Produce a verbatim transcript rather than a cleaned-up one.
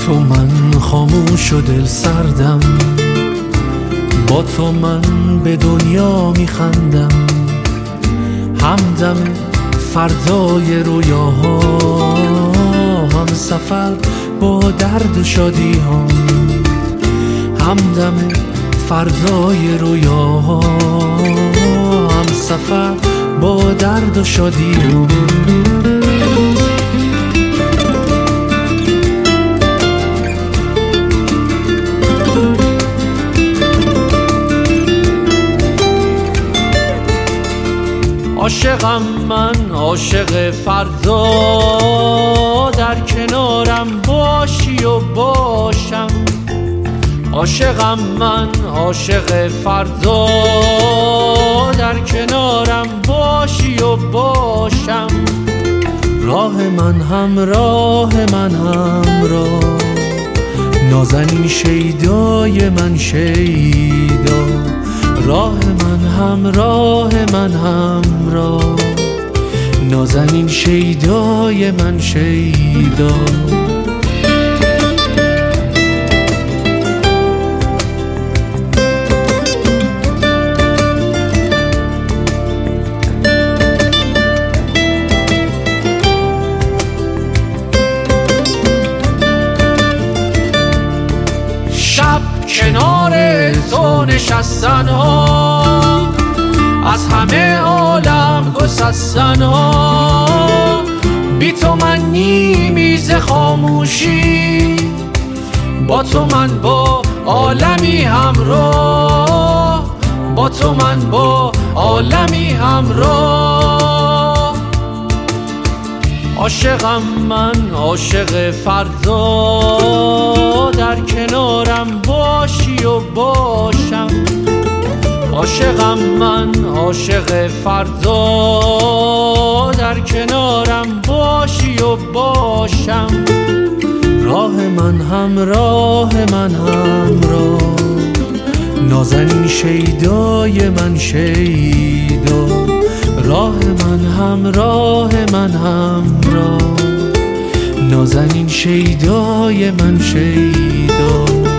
تو من خاموش و دل سردم، با تو من به دنیا میخندم. همدم فردای رویاها، هم سفر با درد و شادی ها. همدم فردای رویاها، هم سفر با درد و شادی ها. عاشقم من، عاشق فردا، در کنارم باشی و باشم. عاشقم من، عاشق فردا، در کنارم باشی و باشم. راه من همراه من همراه، نازنین شیدای من شیدا. راه من همراه من همراه، نازنین شیدای من شیدا. شب کنار تو نشستن ها، از همه عالم گسستن ها. بی تو من نیمیز خاموشی، با تو من با عالمی همراه. با تو من با عالمی همراه. عاشقم من، عاشق فردا، در کنارم باشی و باشم. عاشقم من، عاشق فردا، در کنارم باشی و باشم. راه من همراه من همراه، نازنین شیدای من شیدا. راه من همراه من همراه، نازنین شیدای من شیدا.